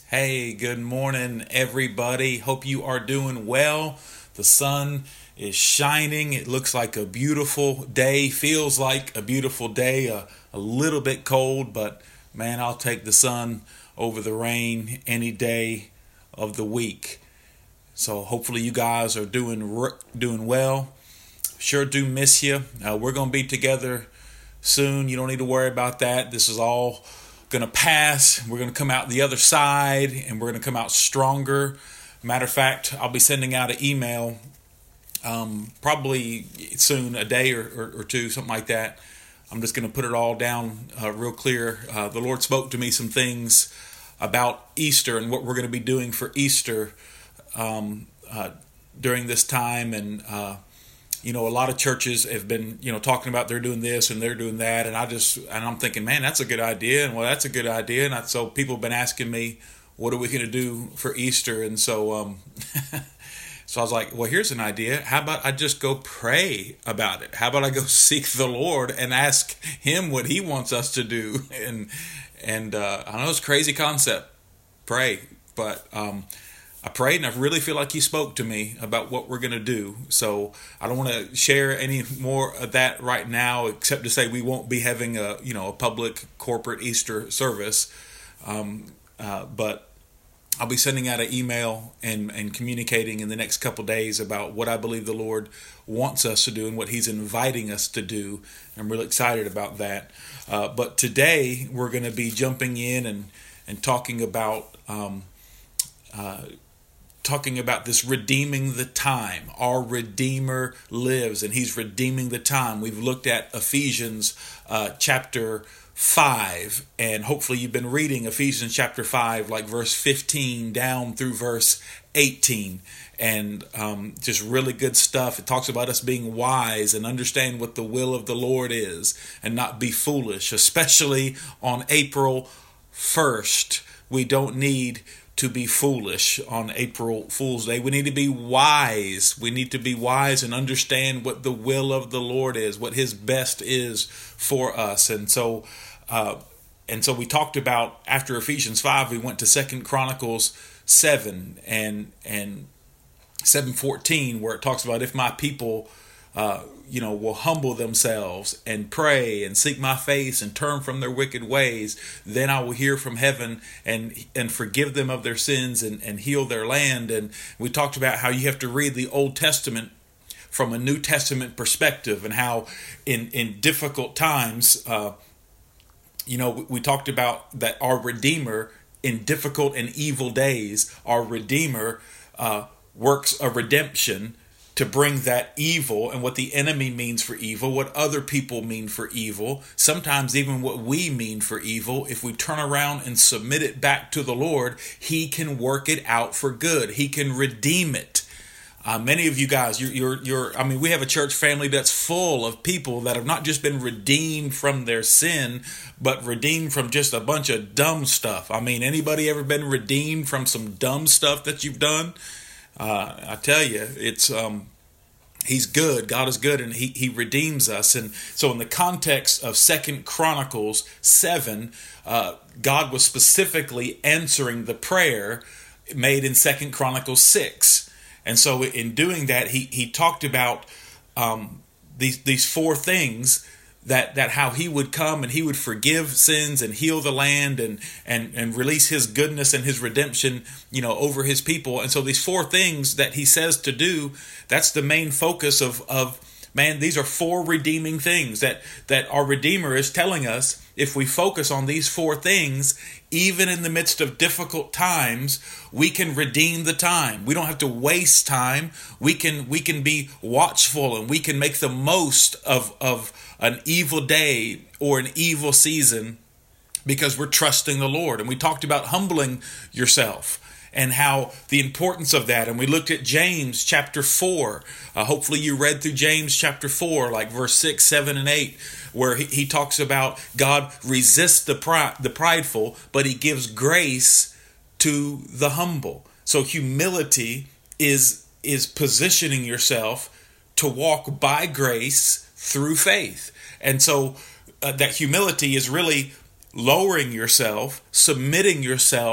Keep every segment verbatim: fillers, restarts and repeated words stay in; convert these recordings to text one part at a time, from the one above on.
Hey, good morning, everybody. Hope you are doing well. The sun is shining. It looks like a beautiful day, feels like a beautiful day, a, a little bit cold, but man, I'll take the sun over the rain any day of the week. So hopefully you guys are doing doing well. Sure do miss you. Uh, we're going to be together soon. You don't need to worry about that. This is all going to pass. We're going to come out the other side, and we're going to come out stronger. Matter of fact, I'll be sending out an email um, probably soon, a day or, or, or two, something like that. I'm just going to put it all down uh, real clear. Uh, the Lord spoke to me some things about Easter and what we're going to be doing for Easter um, uh, during this time. And uh, you know, a lot of churches have been, you know, talking about they're doing this and they're doing that. And I just, and I'm thinking, man, that's a good idea. And well, that's a good idea. And I, so people have been asking me, what are we going to do for Easter? And so, um, so I was like, well, here's an idea. How about I just go pray about it? How about I go seek the Lord and ask him what he wants us to do? And, and, uh, I know it's a crazy concept, pray, but, um, I prayed and I really feel like he spoke to me about what we're going to do. So I don't want to share any more of that right now, except to say we won't be having a, you know, a public corporate Easter service. Um, uh, but I'll be sending out an email and, and communicating in the next couple days about what I believe the Lord wants us to do and what he's inviting us to do. I'm really excited about that. Uh, but today we're going to be jumping in and, and talking about, um, uh, talking about this redeeming the time. Our Redeemer lives and he's redeeming the time. We've looked at Ephesians uh, chapter five, and hopefully you've been reading Ephesians chapter five, like verse fifteen down through verse eighteen, and um, just really good stuff. It talks about us being wise and understand what the will of the Lord is and not be foolish, especially on April first. We don't need to be foolish on April Fool's Day. We need to be wise. We need to be wise and understand what the will of the Lord is, what his best is for us. And so, uh, and so we talked about, after Ephesians five, we went to Second Chronicles seven and and seven fourteen, where it talks about, if my people Uh, you know, will humble themselves and pray and seek my face and turn from their wicked ways, then I will hear from heaven and and forgive them of their sins and, and heal their land. And we talked about how you have to read the Old Testament from a New Testament perspective, and how in, in difficult times, uh, you know, we, we talked about that our Redeemer, in difficult and evil days, our Redeemer uh, works a redemption to bring that evil and what the enemy means for evil, what other people mean for evil, sometimes even what we mean for evil. If we turn around and submit it back to the Lord, he can work it out for good. He can redeem it. Uh, many of you guys, you're, you're, you're, I mean, we have a church family that's full of people that have not just been redeemed from their sin, but redeemed from just a bunch of dumb stuff. I mean, anybody ever been redeemed from some dumb stuff that you've done? Uh, I tell you, it's um, he's good. God is good, and he he redeems us. And so, in the context of Second Chronicles seven, uh, God was specifically answering the prayer made in Second Chronicles six. And so, in doing that, he he talked about um, these these four things. That that how he would come and he would forgive sins and heal the land and and and release his goodness and his redemption, you know, over his people. And so these four things that he says to do, that's the main focus of of man. These are four redeeming things that that our Redeemer is telling us. If we focus on these four things, even in the midst of difficult times, we can redeem the time. We don't have to waste time. We can we can be watchful, and we can make the most of of an evil day or an evil season, because we're trusting the Lord. And we talked about humbling yourself and how the importance of that. And we looked at James chapter four. Uh, hopefully you read through James chapter four, like verse six, seven, and eight, where he, he talks about God resists the pride, the prideful, but he gives grace to the humble. So humility is is positioning yourself to walk by grace through faith. And so uh, that humility is really lowering yourself, submitting yourself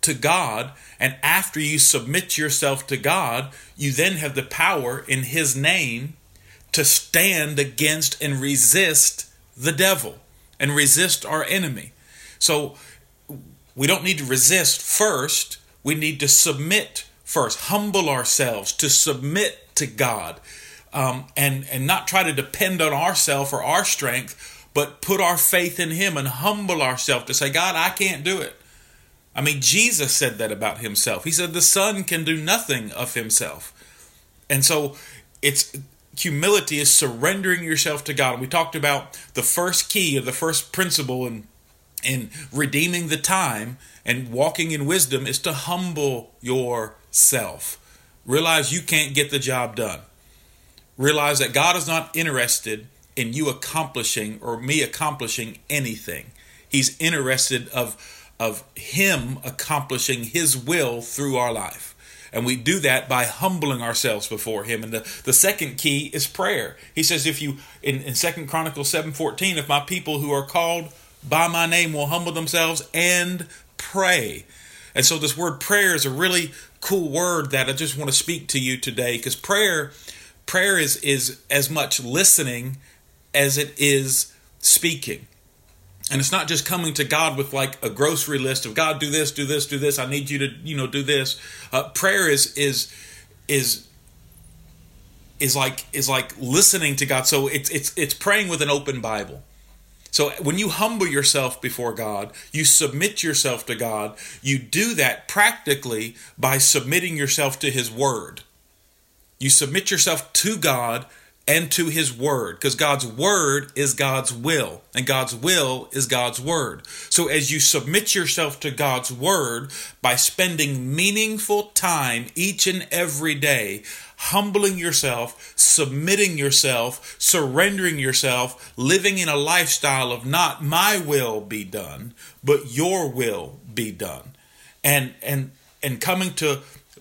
to God, and after you submit yourself to God, you then have the power in his name to stand against and resist the devil and resist our enemy. So we don't need to resist first. We need to submit first, humble ourselves to submit to God, um, and, and not try to depend on ourselves or our strength, but put our faith in him and humble ourselves to say, God, I can't do it. I mean, Jesus said that about himself. He said the Son can do nothing of himself. And so it's humility is surrendering yourself to God. And we talked about the first key or the first principle in, in redeeming the time and walking in wisdom is to humble yourself. Realize you can't get the job done. Realize that God is not interested in you accomplishing or me accomplishing anything. He's interested of of him accomplishing his will through our life. And we do that by humbling ourselves before him. And the, the second key is prayer. He says, if you, in, in Second Chronicles seven fourteen, if my people who are called by my name will humble themselves and pray. And so this word prayer is a really cool word that I just want to speak to you today, because prayer, prayer is, is as much listening as it is speaking. And it's not just coming to God with like a grocery list of God, do this, do this, do this. I need you to, you know, do this. Uh, prayer is is is is like is like listening to God. So it's it's it's praying with an open Bible. So when you humble yourself before God, you submit yourself to God. You do that practically by submitting yourself to his word. You submit yourself to God and to his word, because God's word is God's will, and God's will is God's word. So as you submit yourself to God's word by spending meaningful time each and every day, humbling yourself, submitting yourself, surrendering yourself, living in a lifestyle of not my will be done, but your will be done, and and and coming to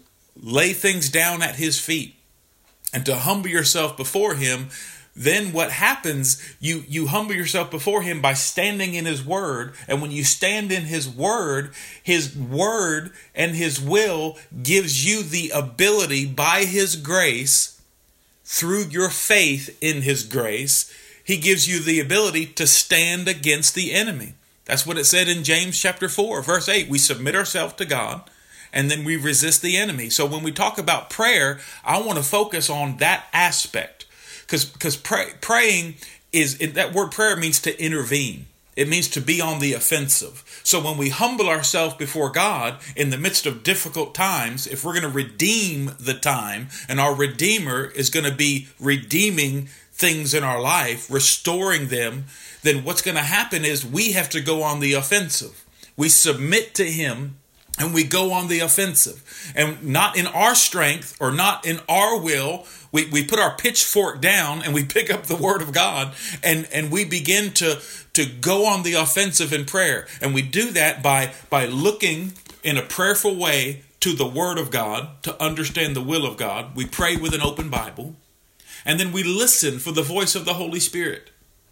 lay things down at his feet, and to humble yourself before him, then what happens, you, you humble yourself before him by standing in his word. And when you stand in his word, his word and his will gives you the ability by his grace, through your faith in his grace, he gives you the ability to stand against the enemy. That's what it said in James chapter four, verse eight. We submit ourselves to God, and then we resist the enemy. So when we talk about prayer, I want to focus on that aspect, because because pray, praying is, that word prayer means to intervene. It means to be on the offensive. So when we humble ourselves before God in the midst of difficult times, if we're going to redeem the time, and our Redeemer is going to be redeeming things in our life, restoring them, then what's going to happen is we have to go on the offensive. We submit to him, and we go on the offensive, and not in our strength or not in our will. We, we put our pitchfork down and we pick up the word of God, and, and we begin to, to go on the offensive in prayer. And we do that by, by looking in a prayerful way to the word of God to understand the will of God. We pray with an open Bible, and then we listen for the voice of the Holy Spirit.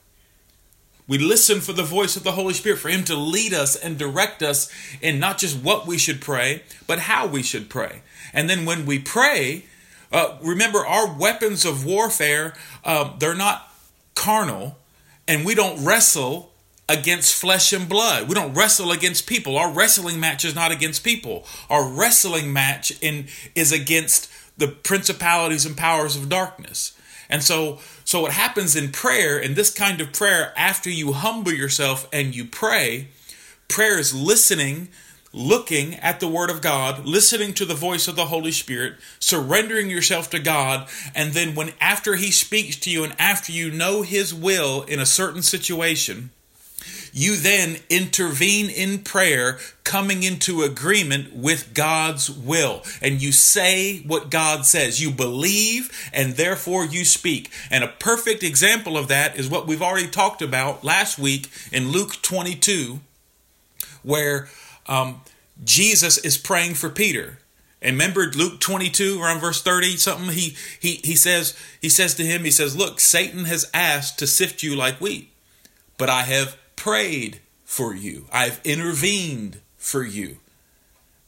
We listen for the voice of the Holy Spirit, for him to lead us and direct us in not just what we should pray, but how we should pray. And then when we pray, uh, remember our weapons of warfare, uh, they're not carnal, and we don't wrestle against flesh and blood. We don't wrestle against people. Our wrestling match is not against people. Our wrestling match in is against the principalities and powers of darkness. And so, so what happens in prayer, in this kind of prayer, after you humble yourself and you pray, prayer is listening, looking at the word of God, listening to the voice of the Holy Spirit, surrendering yourself to God. And then when, after he speaks to you and after you know his will in a certain situation, you then intervene in prayer, coming into agreement with God's will. And you say what God says. You believe, and therefore you speak. And a perfect example of that is what we've already talked about last week in Luke twenty-two, where um, Jesus is praying for Peter. And remember Luke twenty-two, around verse thirty, something, he, he, he says, he says to him, he says, look, Satan has asked to sift you like wheat, but I have prayed for you. I've intervened for you.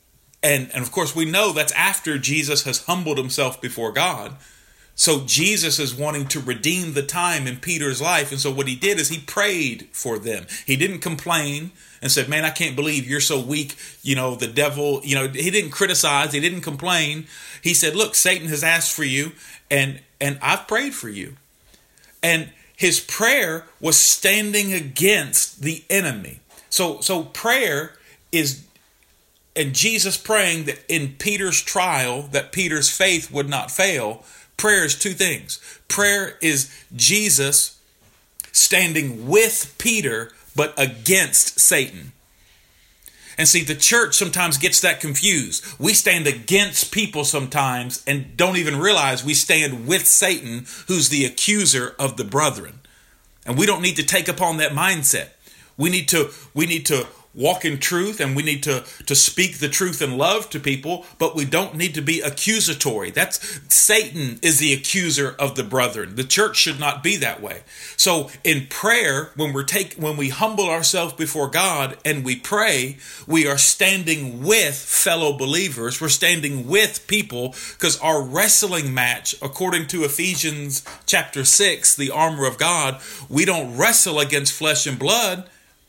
And, and of course, we know that's after Jesus has humbled himself before God. So Jesus is wanting to redeem the time in Peter's life. And so what he did is he prayed for them. He didn't complain and said, man, I can't believe you're so weak. You know, the devil, you know, he didn't criticize. He didn't complain. He said, look, Satan has asked for you and, and I've prayed for you. And his prayer was standing against the enemy. So, so prayer is, and Jesus praying that in Peter's trial, that Peter's faith would not fail. Prayer is two things. Prayer is Jesus standing with Peter, but against Satan. And see, the church sometimes gets that confused. We stand against people sometimes and don't even realize we stand with Satan, who's the accuser of the brethren. And we don't need to take upon that mindset. We need to, we need to walk in truth, and we need to, to speak the truth in love to people, but we don't need to be accusatory. That's Satan is the accuser of the brethren. The church should not be that way. So in prayer, when we're take when we humble ourselves before God and we pray, we are standing with fellow believers. We're standing with people, because our wrestling match, according to Ephesians chapter six, the armor of God, we don't wrestle against flesh and blood.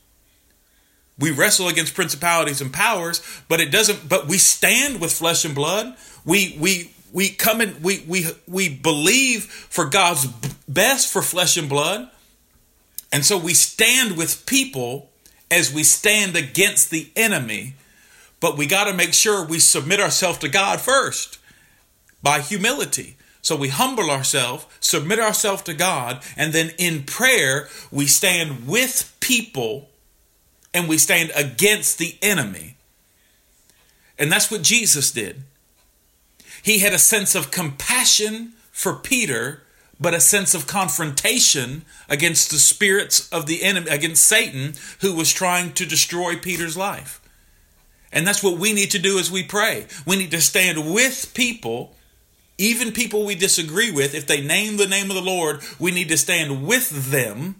We wrestle against principalities and powers, but it doesn't, but we stand with flesh and blood. We, we, we come in, we, we, we believe for God's best for flesh and blood. And so we stand with people as we stand against the enemy, but we got to make sure we submit ourselves to God first by humility. So we humble ourselves, submit ourselves to God, and then in prayer, we stand with people and we stand against the enemy. And that's what Jesus did. He had a sense of compassion for Peter, but a sense of confrontation against the spirits of the enemy, against Satan, who was trying to destroy Peter's life. And that's what we need to do as we pray. We need to stand with people, even people we disagree with. If they name the name of the Lord, we need to stand with them.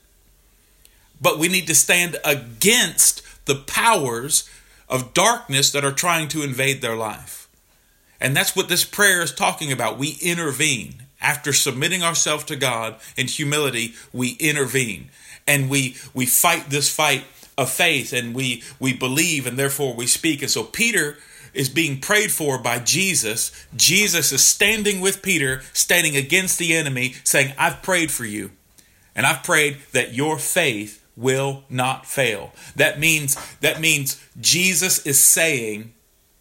But we need to stand against the powers of darkness that are trying to invade their life. And that's what this prayer is talking about. We intervene. After submitting ourselves to God in humility, we intervene. And we we fight this fight of faith, and we, we believe, and therefore we speak. And so Peter is being prayed for by Jesus. Jesus is standing with Peter, standing against the enemy, saying, I've prayed for you. And I've prayed that your faith will not fail. That means, that means Jesus is saying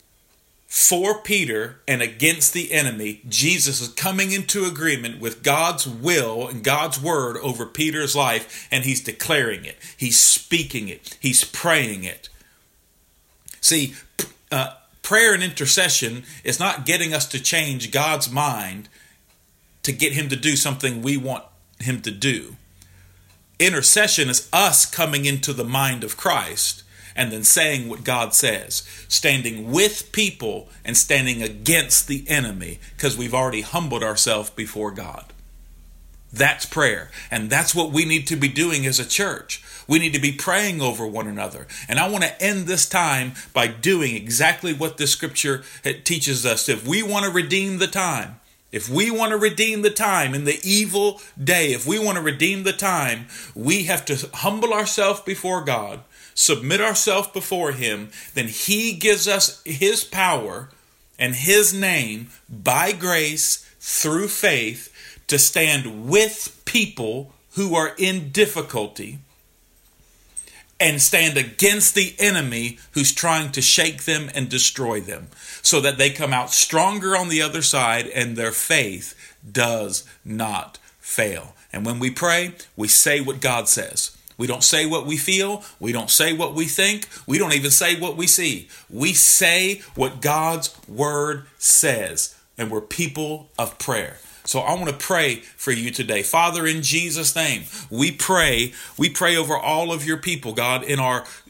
for Peter and against the enemy, Jesus is coming into agreement with God's will and God's word over Peter's life, and he's declaring it. He's speaking it. He's praying it. See, uh, prayer and intercession is not getting us to change God's mind to get him to do something we want him to do. Intercession is us coming into the mind of Christ and then saying what God says, standing with people and standing against the enemy, because we've already humbled ourselves before God. That's prayer. And that's what we need to be doing as a church. We need to be praying over one another. And I want to end this time by doing exactly what the scripture teaches us. If we want to redeem the time, If we want to redeem the time in the evil day, if we want to redeem the time, we have to humble ourselves before God, submit ourselves before him. Then he gives us his power and his name by grace through faith to stand with people who are in difficulty and stand against the enemy who's trying to shake them and destroy them, so that they come out stronger on the other side and their faith does not fail. And when we pray, we say what God says. We don't say what we feel. We don't say what we think. We don't even say what we see. We say what God's word says, and we're people of prayer. So I want to pray for you today. Father, in Jesus' name, we pray, we pray over all of your people, God, in our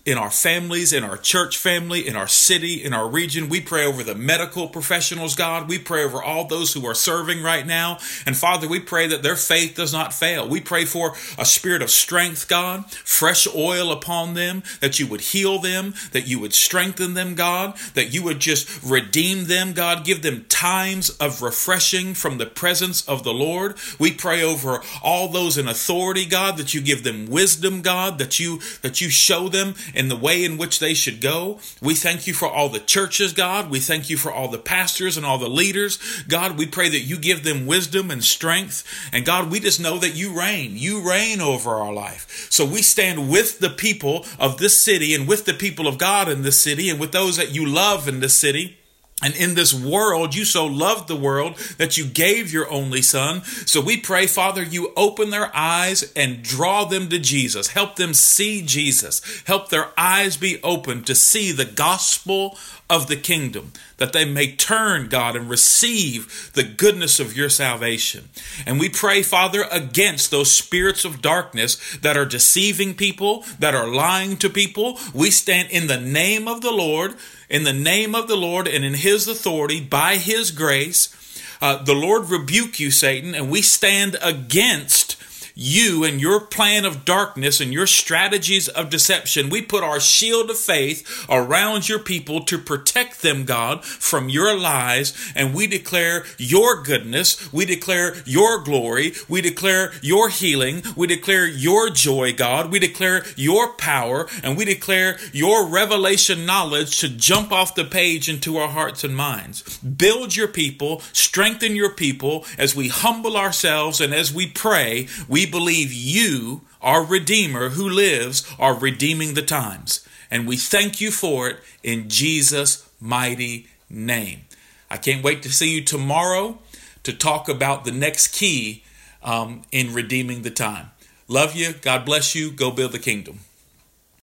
in our families, in our church family, in our city, in our region. We pray over the medical professionals, God. We pray over all those who are serving right now. And Father, we pray that their faith does not fail. We pray for a spirit of strength, God, fresh oil upon them, that you would heal them, that you would strengthen them, God, that you would just redeem them, God, give them times of refreshing from the presence of the Lord. We pray over all those in authority, God, that you give them wisdom, God, that you, that you show them in the way in which they should go. We thank you for all the churches, God. We thank you for all the pastors and all the leaders. God, we pray that you give them wisdom and strength. And God, we just know that you reign. You reign over our life. So we stand with the people of this city and with the people of God in this city and with those that you love in this city. And in this world, you so loved the world that you gave your only son. So we pray, Father, you open their eyes and draw them to Jesus. Help them see Jesus. Help their eyes be open to see the gospel of the kingdom, that they may turn, God, and receive the goodness of your salvation. And we pray, Father, against those spirits of darkness that are deceiving people, that are lying to people. We stand in the name of the Lord, in the name of the Lord and in his authority, by his grace. Uh, the Lord rebuke you, Satan, and we stand against you and your plan of darkness and your strategies of deception. We put our shield of faith around your people to protect them, God, from your lies. And we declare your goodness. We declare your glory. We declare your healing. We declare your joy, God. We declare your power, and we declare your revelation knowledge to jump off the page into our hearts and minds. Build your people, strengthen your people as we humble ourselves and as we pray. We believe you, our Redeemer who lives, are redeeming the times. And we thank you for it in Jesus' mighty name. I can't wait to see you tomorrow to talk about the next key um, in redeeming the time. Love you. God bless you. Go build the kingdom.